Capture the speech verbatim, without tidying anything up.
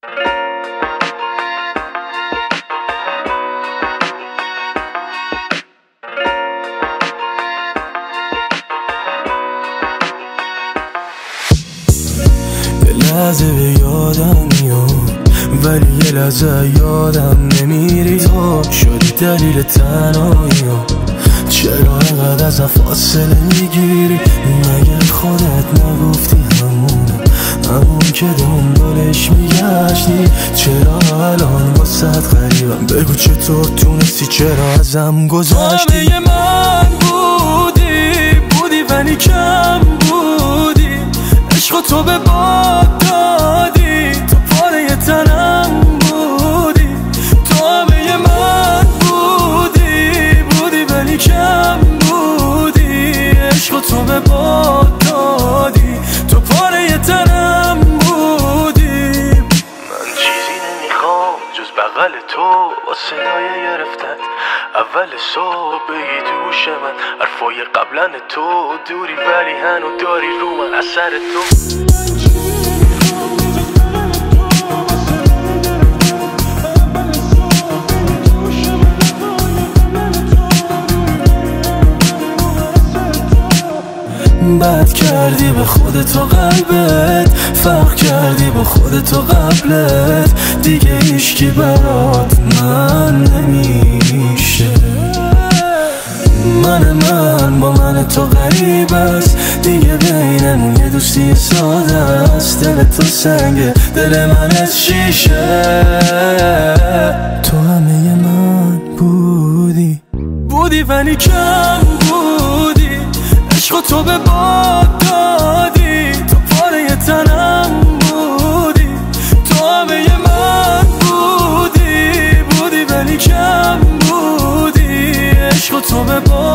لحظه به یادم میاد ولی یه لحظه یادم نمیری. تو شدی دلیل تنهایی‌ام، چرا اینقدر ازم فاصله میگیری؟ مگه خودت نگفتی همونم همون که دنبالش میگشتی؟ چرا الان واسه غریبم؟ بگو چطور تونستی، چرا ازم گذشتی؟ همه من بودی بودی ولی کم بودی، عشق تو به باد دادی، تو پاره تنم بودی. تو همه من بودی بودی ولی کم بودی، عشق تو به باد دادی، تو پاره تنم بودی. من چیزی نمیخوام جز بغل تو با صدای گرفتت اول صبح بگی تو گوش من حرفای قبلن تو دوری ولی هنو داری رو من اثر تو. بد کردی به خودت و قلبت، فرق کردی با خودت و قبلت، دیگه هیچکی برات من نمیشه. من من با من تو غریب است، دیگه بینمون یه دوستی ساده است. دل تو سنگه دل من از شیشه، تو همه من بودی بودی ولی کم بودی، عشق تو به باد دادی، تو پاره تنم بودی. تو همه من بودی بودی ولی کم بودی، عشق تو به باد